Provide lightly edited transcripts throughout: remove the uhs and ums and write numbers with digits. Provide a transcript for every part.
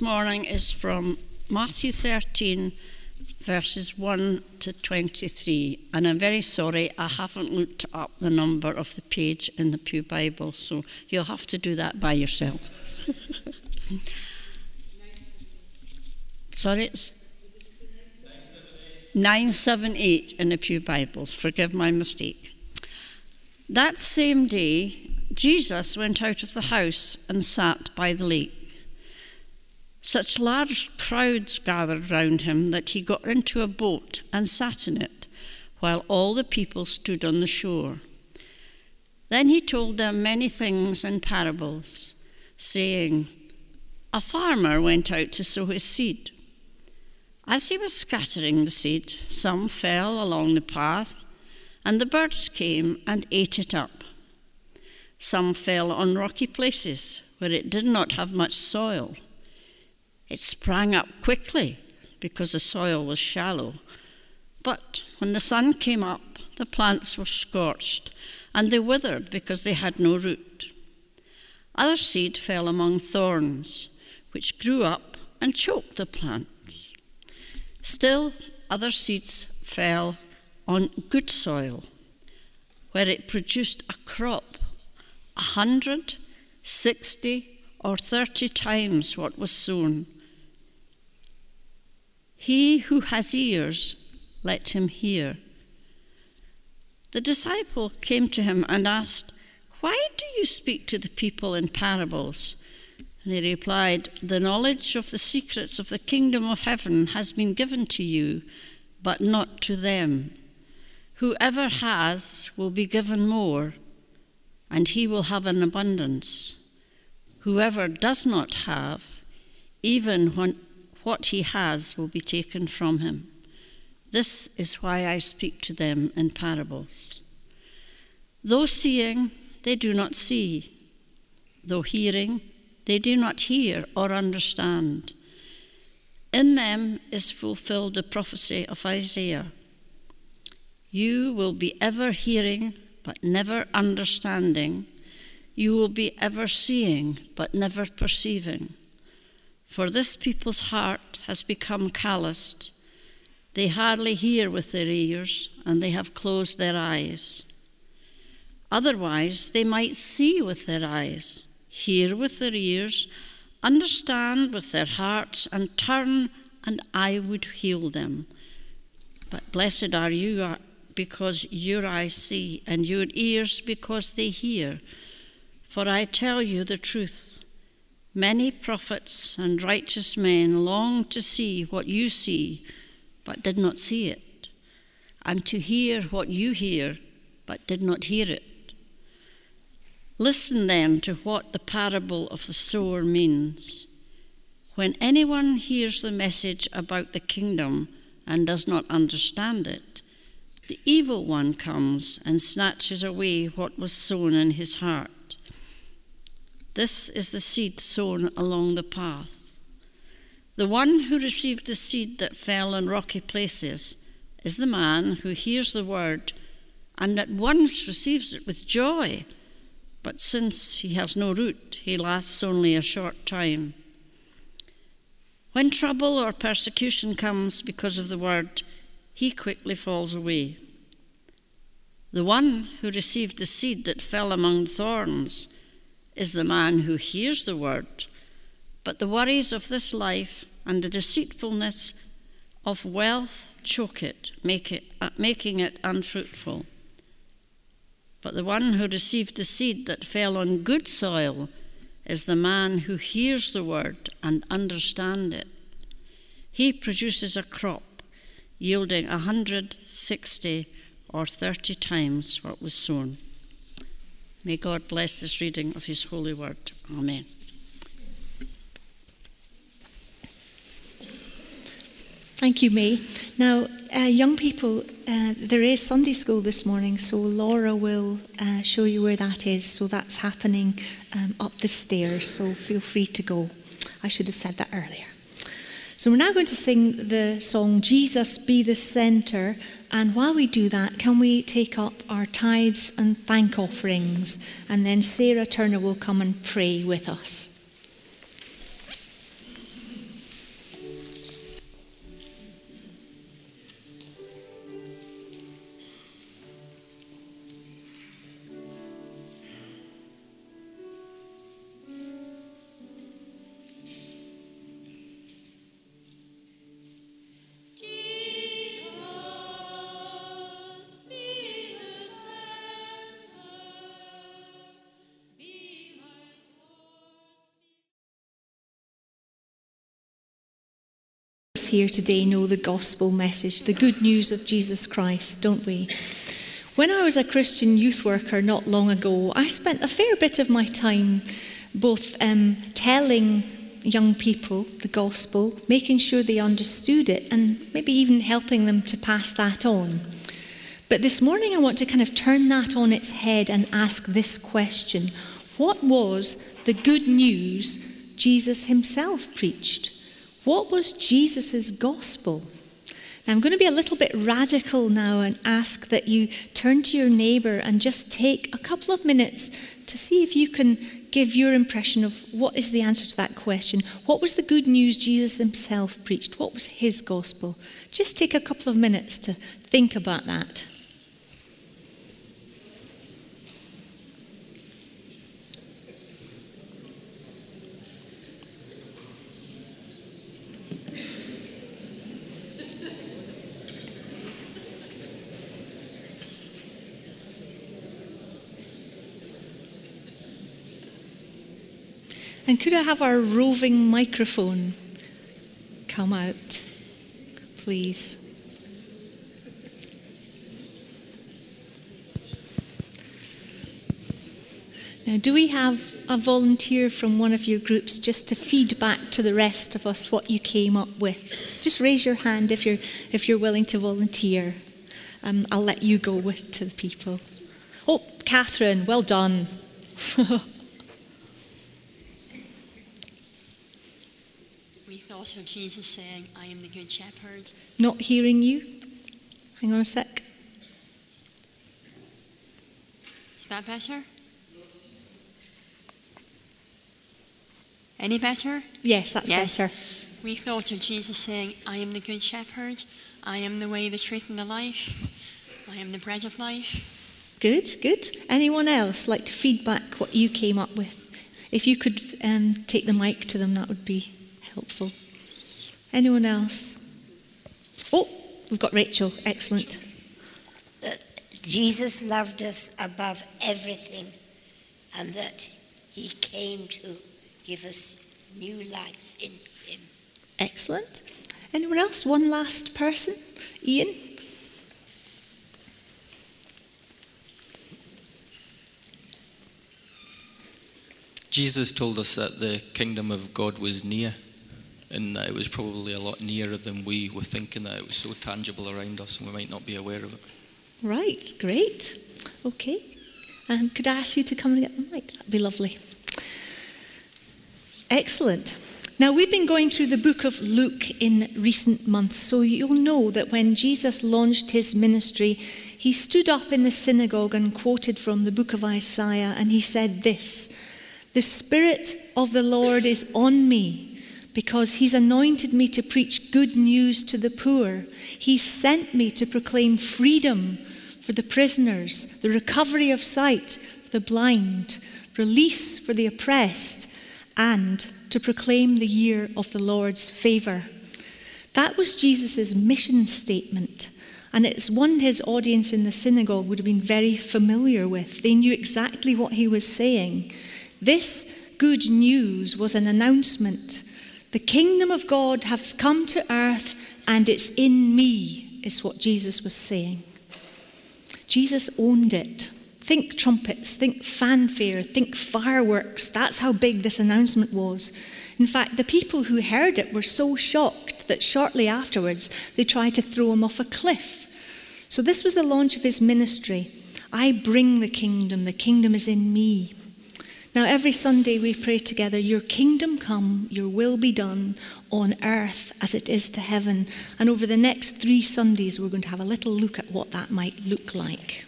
morning is from Matthew 13, verses 1 to 23. And I'm very sorry, I haven't looked up the number of the page in the Pew Bible, so you'll have to do that by yourself. Sorry, it's 978 in the Pew Bibles. Forgive my mistake. That same day, Jesus went out of the house and sat by the lake. Such large crowds gathered round him that he got into a boat and sat in it, while all the people stood on the shore. Then he told them many things in parables, saying, "A farmer went out to sow his seed. As he was scattering the seed, some fell along the path, and the birds came and ate it up. Some fell on rocky places where it did not have much soil. It sprang up quickly because the soil was shallow. But when the sun came up, the plants were scorched, and they withered because they had no root. Other seed fell among thorns, which grew up and choked the plants. Still, other seeds fell on good soil, where it produced a crop 100, 60, or 30 times what was sown. He who has ears, let him hear." The disciple came to him and asked, "Why do you speak to the people in parables?" And he replied, "The knowledge of the secrets of the kingdom of heaven has been given to you, but not to them. Whoever has will be given more, and he will have an abundance. Whoever does not have, even what he has will be taken from him. This is why I speak to them in parables. Though seeing, they do not see. Though hearing, they do not hear or understand. In them is fulfilled the prophecy of Isaiah. You will be ever hearing, but never understanding. You will be ever seeing, but never perceiving. For this people's heart has become calloused. They hardly hear with their ears, and they have closed their eyes. Otherwise, they might see with their eyes, hear with their ears, understand with their hearts, and turn, and I would heal them. But blessed are you because your eyes see, and your ears because they hear. For I tell you the truth. Many prophets and righteous men longed to see what you see, but did not see it, and to hear what you hear, but did not hear it. Listen then to what the parable of the sower means. When anyone hears the message about the kingdom and does not understand it, the evil one comes and snatches away what was sown in his heart. This is the seed sown along the path. The one who received the seed that fell in rocky places is the man who hears the word and at once receives it with joy. But since he has no root, he lasts only a short time. When trouble or persecution comes because of the word, he quickly falls away. The one who received the seed that fell among thorns is the man who hears the word, but the worries of this life and the deceitfulness of wealth choke it, making it unfruitful. But the one who received the seed that fell on good soil is the man who hears the word and understands it. He produces a crop yielding 100, 60, or 30 times what was sown. May God bless this reading of his holy word. Amen. Thank you, May. Now, young people, there is Sunday school this morning, so Laura will show you where that is. So that's happening up the stairs, so feel free to go. I should have said that earlier. So we're now going to sing the song, Jesus Be the Centre. And while we do that, can we take up our tithes and thank offerings? And then Sarah Turner will come and pray with us. us here today know the gospel message, the good news of Jesus Christ, don't we? When I was a Christian youth worker not long ago, I spent a fair bit of my time both telling young people the gospel, making sure they understood it, and maybe even helping them to pass that on. But this morning I want to kind of turn that on its head and ask this question. What was the good news Jesus himself preached? What was Jesus' gospel? Now, I'm going to be a little bit radical now and ask that you turn to your neighbour and just take a couple of minutes to see if you can give your impression of what is the answer to that question. What was the good news Jesus himself preached? What was his gospel? Just take a couple of minutes to think about that. And could I have our roving microphone come out, please? Now, do we have a volunteer from one of your groups just to feed back to the rest of us what you came up with? Just raise your hand if you're willing to volunteer. I'll let you go to the people. Oh, Catherine, well done. We thought of Jesus saying, I am the good shepherd. Not hearing you. Hang on a sec. Is that better? Any better? Yes, that's better. We thought of Jesus saying, I am the good shepherd. I am the way, the truth, and the life. I am the bread of life. Good, good. Anyone else like to feed back what you came up with? If you could take the mic to them, that would be helpful. Anyone else? Oh, we've got Rachel. Excellent. Jesus loved us above everything, and that he came to give us new life in him. Excellent. Anyone else? One last person? Ian? Jesus told us that the kingdom of God was near, and that it was probably a lot nearer than we were thinking, that it was so tangible around us and we might not be aware of it. Right, great. Okay. Could I ask you to come and get the mic? That'd be lovely. Excellent. Now, we've been going through the book of Luke in recent months, so you'll know that when Jesus launched his ministry, he stood up in the synagogue and quoted from the book of Isaiah, and he said this, "The Spirit of the Lord is on me, because he's anointed me to preach good news to the poor. He sent me to proclaim freedom for the prisoners, the recovery of sight for the blind, release for the oppressed, and to proclaim the year of the Lord's favour." That was Jesus' mission statement, and it's one his audience in the synagogue would have been very familiar with. They knew exactly what he was saying. This good news was an announcement. The kingdom of God has come to earth, and it's in me, is what Jesus was saying. Jesus owned it. Think trumpets, think fanfare, think fireworks. That's how big this announcement was. In fact, the people who heard it were so shocked that shortly afterwards they tried to throw him off a cliff. So this was the launch of his ministry. I bring the kingdom is in me. Now, every Sunday we pray together, your kingdom come, your will be done on earth as it is to heaven. And over the next 3 Sundays, we're going to have a little look at what that might look like.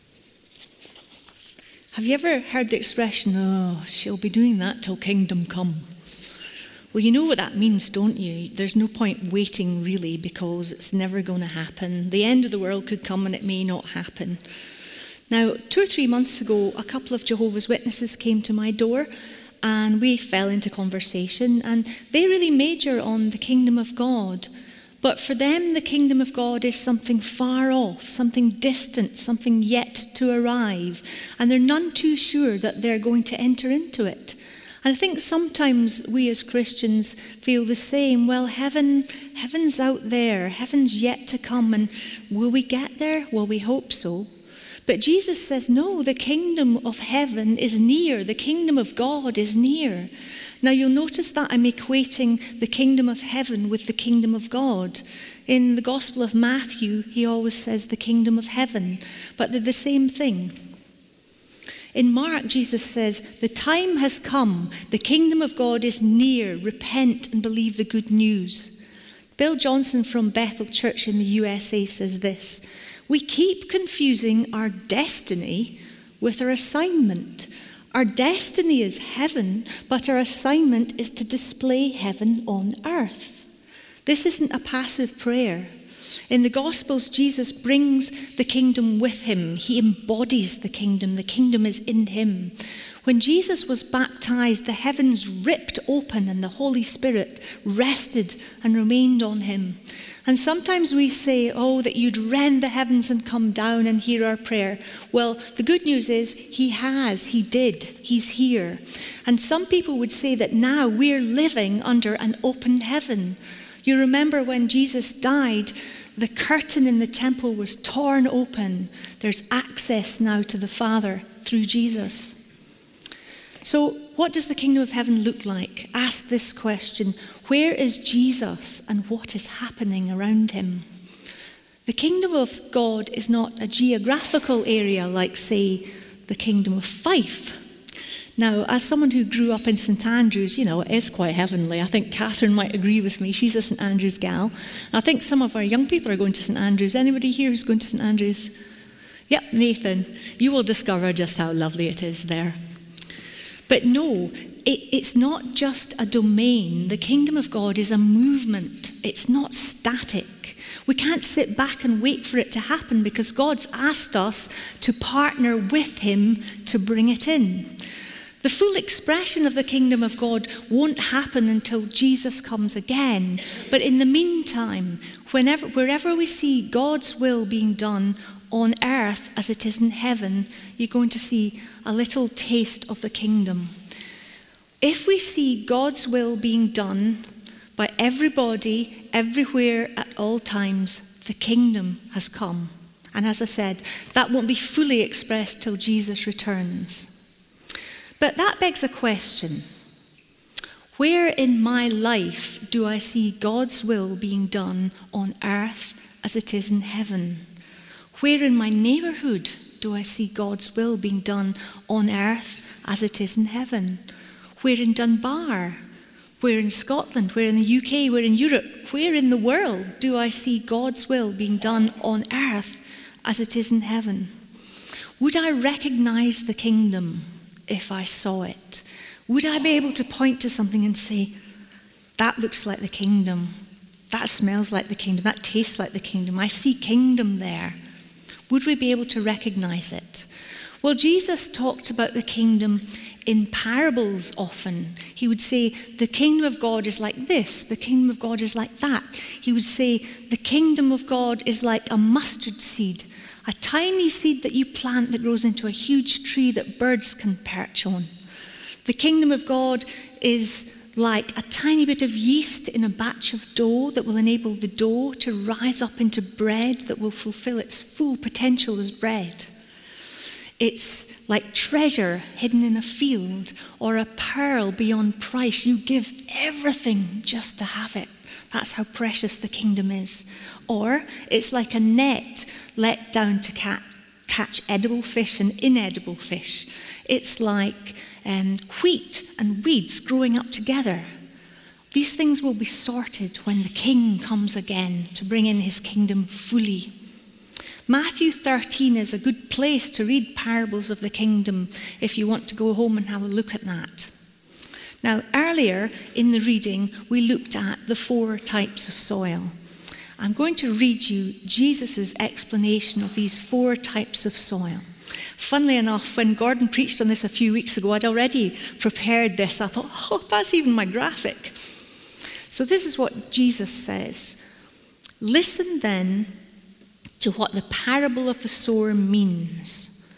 Have you ever heard the expression, oh, she'll be doing that till kingdom come? Well, you know what that means, don't you? There's no point waiting, really, because it's never going to happen. The end of the world could come and it may not happen. Now, 2 or 3 months ago, a couple of Jehovah's Witnesses came to my door and we fell into conversation, and they really major on the kingdom of God. But for them, the kingdom of God is something far off, something distant, something yet to arrive. And they're none too sure that they're going to enter into it. And I think sometimes we as Christians feel the same. Well, heaven's out there. Heaven's yet to come. And will we get there? Well, we hope so. But Jesus says, no, the kingdom of heaven is near. The kingdom of God is near. Now, you'll notice that I'm equating the kingdom of heaven with the kingdom of God. In the Gospel of Matthew, he always says the kingdom of heaven. But they're the same thing. In Mark, Jesus says, the time has come. The kingdom of God is near. Repent and believe the good news. Bill Johnson from Bethel Church in the USA says this: we keep confusing our destiny with our assignment. Our destiny is heaven, but our assignment is to display heaven on earth. This isn't a passive prayer. In the Gospels, Jesus brings the kingdom with him. He embodies the kingdom. The kingdom is in him. When Jesus was baptized, the heavens ripped open and the Holy Spirit rested and remained on him. And sometimes we say, oh, that you'd rend the heavens and come down and hear our prayer. Well, the good news is he did, he's here. And some people would say that now we're living under an open heaven. You remember when Jesus died, the curtain in the temple was torn open. There's access now to the Father through Jesus. So what does the kingdom of heaven look like? Ask this question: where is Jesus and what is happening around him? The kingdom of God is not a geographical area like, say, the kingdom of Fife. Now, as someone who grew up in St Andrews, it is quite heavenly. I think Catherine might agree with me. She's a St Andrews gal. I think some of our young people are going to St Andrews. Anybody here who's going to St Andrews? Yep, Nathan. You will discover just how lovely it is there. But no, it's not just a domain. The kingdom of God is a movement. It's not static. We can't sit back and wait for it to happen because God's asked us to partner with him to bring it in. The full expression of the kingdom of God won't happen until Jesus comes again. But in the meantime, wherever we see God's will being done on earth as it is in heaven, you're going to see a little taste of the kingdom. If we see God's will being done by everybody, everywhere, at all times, the kingdom has come. And as I said, that won't be fully expressed till Jesus returns. But that begs a question. Where in my life do I see God's will being done on earth as it is in heaven? Where in my neighbourhood do I see God's will being done on earth as it is in heaven? Where in Dunbar? Where in Scotland? Where in the UK? Where in Europe? Where in the world do I see God's will being done on earth as it is in heaven? Would I recognise the kingdom if I saw it? Would I be able to point to something and say, that looks like the kingdom, that smells like the kingdom, that tastes like the kingdom, I see kingdom there? Would we be able to recognise it? Well, Jesus talked about the kingdom in parables often. He would say, the kingdom of God is like this, the kingdom of God is like that. He would say, the kingdom of God is like a mustard seed, a tiny seed that you plant that grows into a huge tree that birds can perch on. The kingdom of God is like a tiny bit of yeast in a batch of dough that will enable the dough to rise up into bread that will fulfill its full potential as bread. It's like treasure hidden in a field or a pearl beyond price. You give everything just to have it. That's how precious the kingdom is. Or it's like a net let down to catch edible fish and inedible fish. It's like wheat and weeds growing up together. These things will be sorted when the king comes again to bring in his kingdom fully. Matthew 13 is a good place to read parables of the kingdom if you want to go home and have a look at that. Now, earlier in the reading, we looked at the 4 types of soil. I'm going to read you Jesus' explanation of these 4 types of soil. Funnily enough, when Gordon preached on this a few weeks ago, I'd already prepared this. I thought, oh, that's even my graphic. So this is what Jesus says. Listen then to what the parable of the sower means.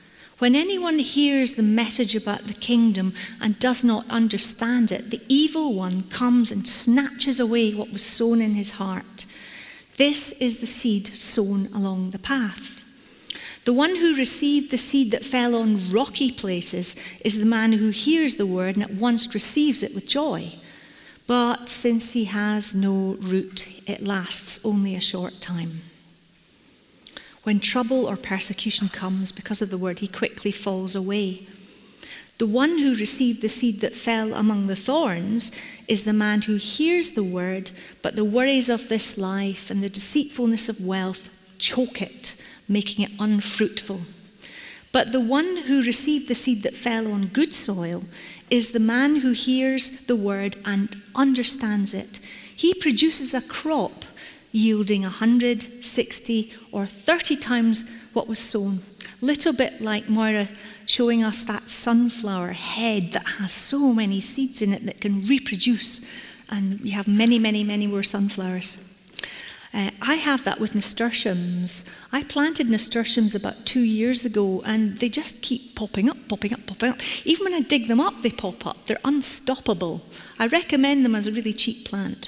When anyone hears the message about the kingdom and does not understand it, the evil one comes and snatches away what was sown in his heart. This is the seed sown along the path. The one who received the seed that fell on rocky places is the man who hears the word and at once receives it with joy. But since he has no root, it lasts only a short time. When trouble or persecution comes because of the word, he quickly falls away. The one who received the seed that fell among the thorns is the man who hears the word, but the worries of this life and the deceitfulness of wealth choke it, making it unfruitful. But the one who received the seed that fell on good soil is the man who hears the word and understands it. He produces a crop yielding 100, 60, or 30 times what was sown. Little bit like Moira showing us that sunflower head that has so many seeds in it that can reproduce, and we have many, many, many more sunflowers. I have that with nasturtiums. I planted nasturtiums about 2 years ago, and they just keep popping up. Even when I dig them up, they pop up. They're unstoppable. I recommend them as a really cheap plant.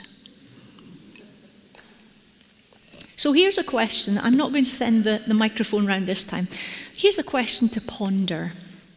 So here's a question. I'm not going to send the microphone round this time. Here's a question to ponder.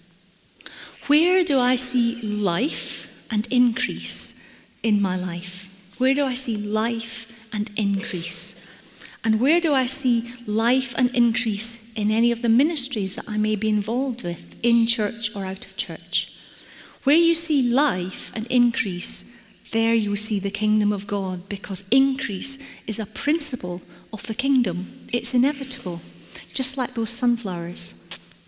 Where do I see life and increase in my life? Where do I see life and increase? And where do I see life and increase in any of the ministries that I may be involved with, in church or out of church? Where you see life and increase, there you see the kingdom of God, because increase is a principle of the kingdom. It's inevitable, just like those sunflowers.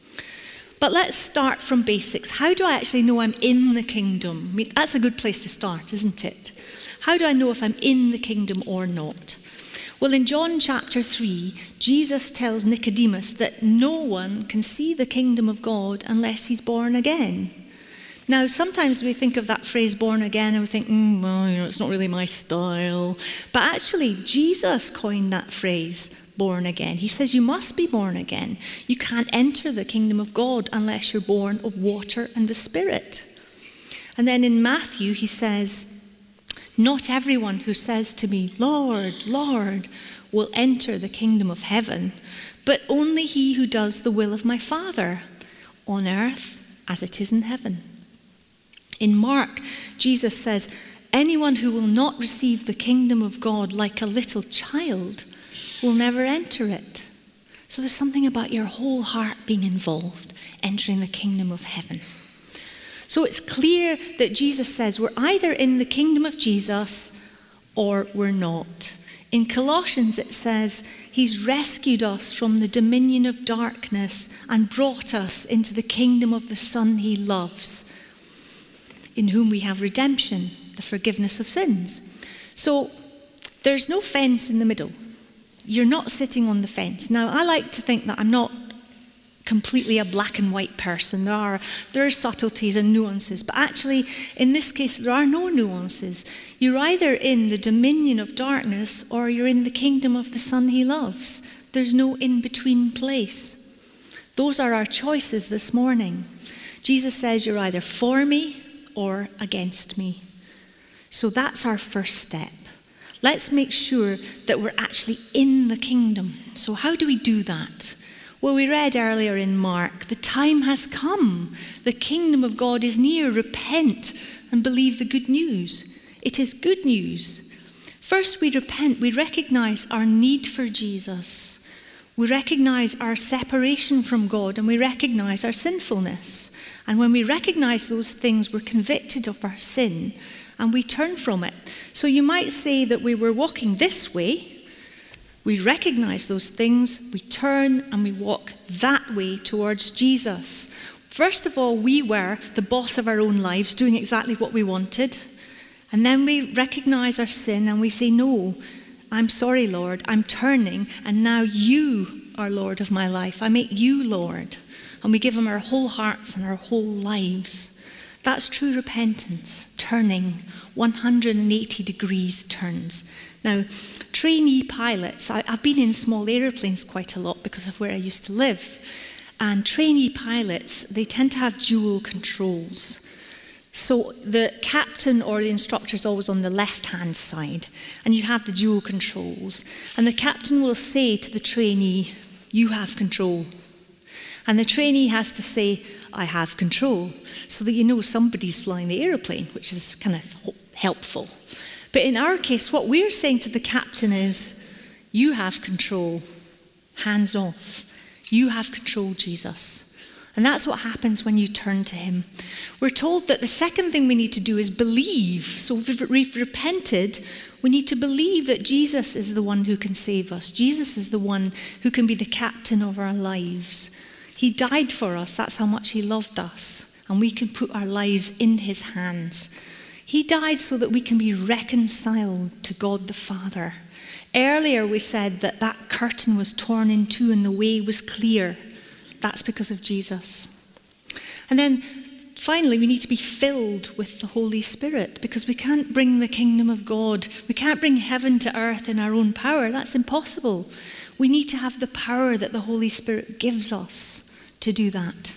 But let's start from basics. How do I actually know I'm in the kingdom? I mean, that's a good place to start, isn't it? How do I know if I'm in the kingdom or not? Well, in John chapter 3, Jesus tells Nicodemus that no one can see the kingdom of God unless he's born again. Now, sometimes we think of that phrase, born again, and we think, well, it's not really my style. But actually, Jesus coined that phrase, born again. He says you must be born again. You can't enter the kingdom of God unless you're born of water and the Spirit. And then in Matthew, he says, not everyone who says to me, Lord, Lord, will enter the kingdom of heaven, but only he who does the will of my Father on earth as it is in heaven. In Mark, Jesus says, anyone who will not receive the kingdom of God like a little child will never enter it. So there's something about your whole heart being involved, entering the kingdom of heaven. So it's clear that Jesus says we're either in the kingdom of Jesus or we're not. In Colossians it says he's rescued us from the dominion of darkness and brought us into the kingdom of the Son he loves, in whom we have redemption, the forgiveness of sins. So there's no fence in the middle. You're not sitting on the fence. Now, I like to think that I'm not completely a black and white person. There are subtleties and nuances, but actually, in this case, there are no nuances. You're either in the dominion of darkness or you're in the kingdom of the Son he loves. There's no in-between place. Those are our choices this morning. Jesus says you're either for me or against me. So that's our first step. Let's make sure that we're actually in the kingdom. So how do we do that? Well, we read earlier in Mark, the time has come. The kingdom of God is near. Repent and believe the good news. It is good news. First, we repent. We recognize our need for Jesus. We recognize our separation from God, and we recognize our sinfulness. And when we recognize those things, we're convicted of our sin and we turn from it. So you might say that we were walking this way. We recognize those things, we turn and we walk that way towards Jesus. First of all, we were the boss of our own lives, doing exactly what we wanted. And then we recognize our sin and we say, no, I'm sorry, Lord, I'm turning, and now you are Lord of my life. I make you Lord. And we give him our whole hearts and our whole lives. That's true repentance, turning, 180 degrees turns. Now, trainee pilots, I've been in small aeroplanes quite a lot because of where I used to live. and trainee pilots, they tend to have dual controls. So the captain or the instructor is always on the left-hand side, and you have the dual controls. And the captain will say to the trainee, "You have control." And the trainee has to say, "I have control," so that you know somebody's flying the aeroplane, which is kind of helpful. But in our case, what we're saying to the captain is, "You have control, hands off. You have control, Jesus." And that's what happens when you turn to him. We're told that the second thing we need to do is believe. So if we've repented, we need to believe that Jesus is the one who can save us. Jesus is the one who can be the captain of our lives. He died for us. That's how much he loved us. And we can put our lives in his hands. He died so that we can be reconciled to God the Father. Earlier we said that that curtain was torn in two and the way was clear. That's because of Jesus. And then finally, we need to be filled with the Holy Spirit, because we can't bring the kingdom of God, we can't bring heaven to earth in our own power. That's impossible. We need to have the power that the Holy Spirit gives us to do that.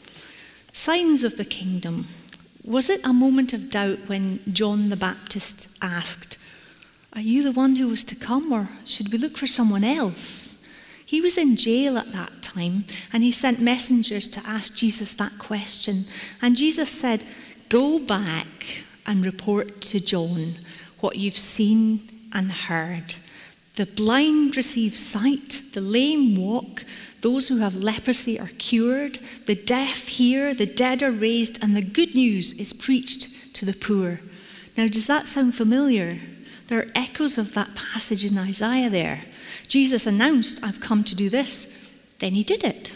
Signs of the kingdom. Was it a moment of doubt when John the Baptist asked, "Are you the one who was to come, or should we look for someone else?" He was in jail at that time, and he sent messengers to ask Jesus that question. And Jesus said, "Go back and report to John what you've seen and heard. The blind receive sight, the lame walk, those who have leprosy are cured, the deaf hear, the dead are raised, and the good news is preached to the poor." Now, does that sound familiar? There are echoes of that passage in Isaiah there. Jesus announced, "I've come to do this." Then he did it.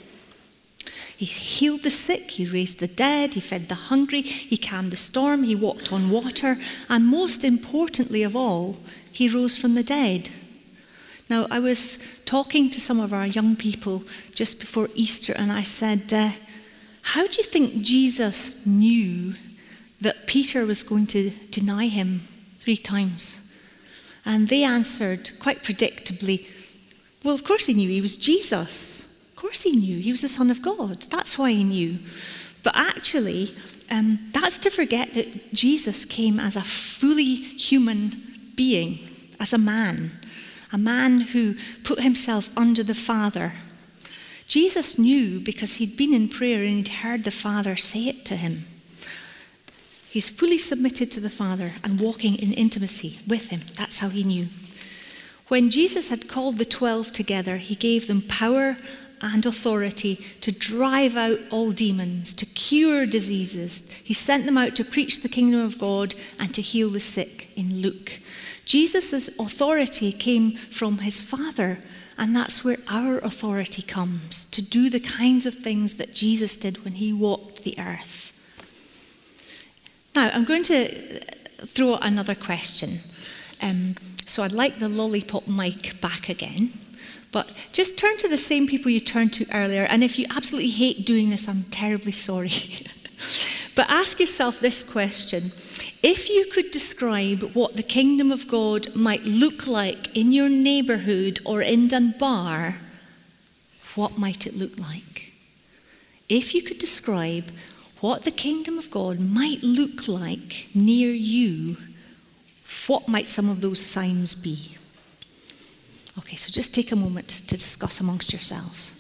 He healed the sick, he raised the dead, he fed the hungry, he calmed the storm, he walked on water, and most importantly of all, he rose from the dead. Now, I was talking to some of our young people just before Easter, and I said, how do you think Jesus knew that Peter was going to deny him 3 times? And they answered quite predictably, well, of course he knew. He was Jesus. Of course he knew. He was the Son of God. That's why he knew. But actually, that's to forget that Jesus came as a fully human being, as a man who put himself under the Father. Jesus knew because he'd been in prayer and he'd heard the Father say it to him. He's fully submitted to the Father and walking in intimacy with him. That's how he knew. When Jesus had called the 12 together, he gave them power and authority to drive out all demons, to cure diseases. He sent them out to preach the kingdom of God and to heal the sick in Luke. Jesus' authority came from his Father, and that's where our authority comes, to do the kinds of things that Jesus did when he walked the earth. Now, I'm going to throw out another question. So I'd like the lollipop mic back again. But just turn to the same people you turned to earlier. And if you absolutely hate doing this, I'm terribly sorry. But ask yourself this question. If you could describe what the kingdom of God might look like in your neighbourhood or in Dunbar, what might it look like? If you could describe what the kingdom of God might look like near you, what might some of those signs be? Okay, so just take a moment to discuss amongst yourselves.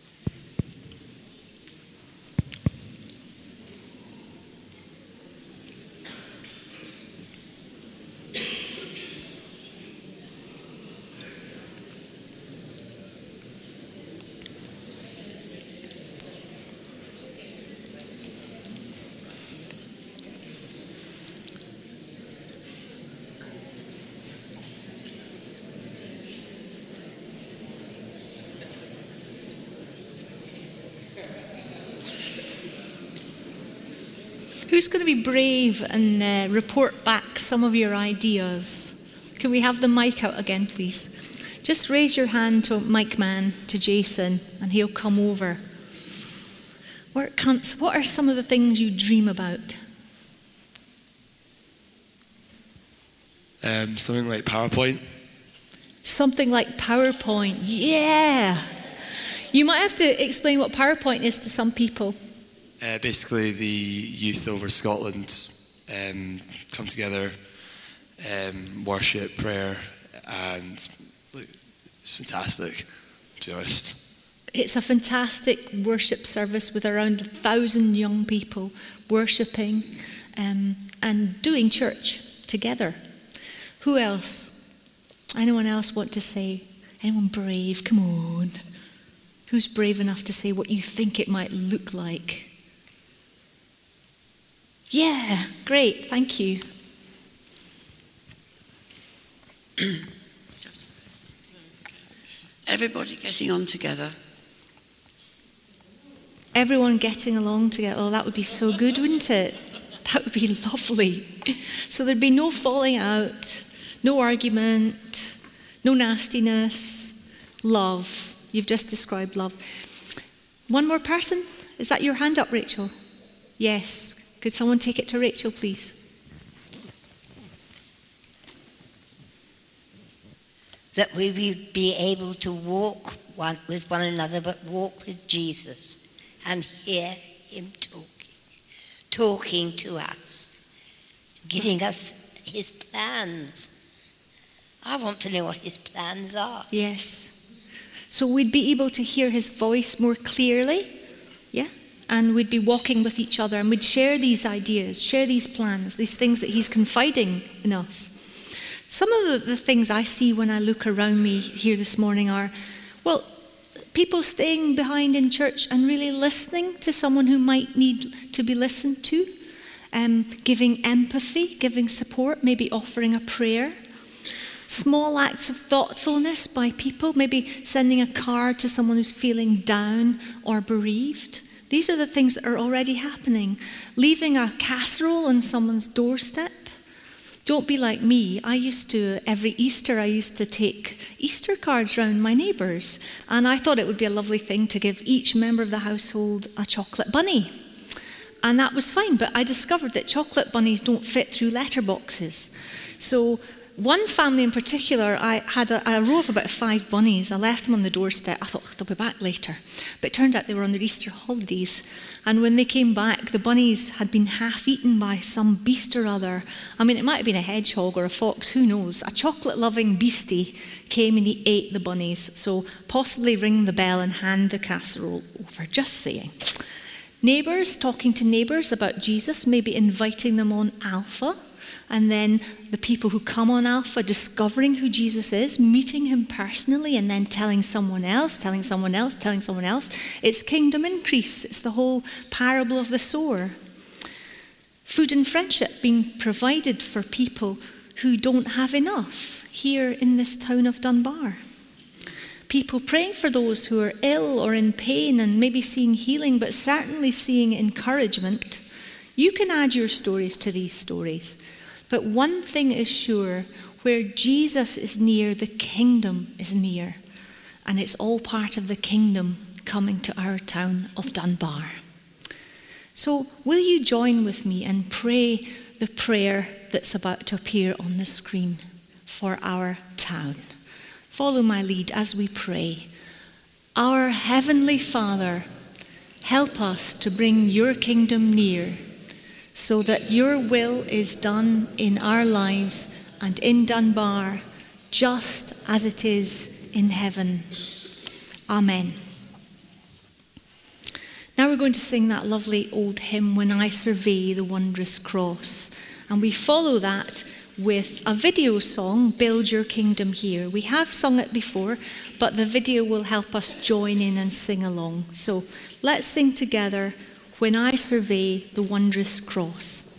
Who's going to be brave and report back some of your ideas? Can we have the mic out again, please? Just raise your hand to Mike Man, to Jason, and he'll come over. What are some of the things you dream about? Something like PowerPoint. Something like PowerPoint, yeah. You might have to explain what PowerPoint is to some people. Basically, the youth over Scotland come together, worship, prayer, and it's fantastic, to be honest. It's a fantastic worship service with around 1,000 young people worshipping and doing church together. Who else? Anyone else want to say? Anyone brave? Come on. Who's brave enough to say what you think it might look like? Yeah, great, thank you. Everybody getting on together. Everyone getting along together. Oh, that would be so good, wouldn't it? That would be lovely. So there'd be no falling out, no argument, no nastiness, love. You've just described love. One more person? Is that your hand up, Rachel? Yes. Could someone take it to Rachel, please? That we would be able to walk with one another, but walk with Jesus and hear him talking to us, giving us his plans. I want to know what his plans are. Yes. So we'd be able to hear his voice more clearly, yeah? And we'd be walking with each other and we'd share these ideas, share these plans, these things that he's confiding in us. Some of the things I see when I look around me here this morning are, well, people staying behind in church and really listening to someone who might need to be listened to, giving empathy, giving support, maybe offering a prayer. Small acts of thoughtfulness by people, maybe sending a card to someone who's feeling down or bereaved. These are the things that are already happening. Leaving a casserole on someone's doorstep. Don't be like me. Every Easter, I used to take Easter cards round my neighbours. And I thought it would be a lovely thing to give each member of the household a chocolate bunny. And that was fine, but I discovered that chocolate bunnies don't fit through letterboxes. So one family in particular, I had a row of about 5 bunnies. I left them on the doorstep. I thought, they'll be back later. But it turned out they were on their Easter holidays. And when they came back, the bunnies had been half eaten by some beast or other. I mean, it might have been a hedgehog or a fox, who knows. A chocolate-loving beastie came and he ate the bunnies. So possibly ring the bell and hand the casserole over. Just saying. Neighbours, talking to neighbours about Jesus, maybe inviting them on Alpha. And then the people who come on Alpha discovering who Jesus is, meeting him personally, and then telling someone else, telling someone else, telling someone else. It's kingdom increase. It's the whole parable of the sower. Food and friendship being provided for people who don't have enough here in this town of Dunbar. People praying for those who are ill or in pain and maybe seeing healing, but certainly seeing encouragement. You can add your stories to these stories. But one thing is sure, where Jesus is near, the kingdom is near. And it's all part of the kingdom coming to our town of Dunbar. So will you join with me and pray the prayer that's about to appear on the screen for our town? Follow my lead as we pray. Our Heavenly Father, help us to bring your kingdom near, so that your will is done in our lives and in Dunbar, just as it is in heaven. Amen. Now we're going to sing that lovely old hymn, When I Survey the Wondrous Cross. And we follow that with a video song, Build Your Kingdom Here. We have sung it before, but the video will help us join in and sing along. So let's sing together, When I Survey the Wondrous Cross.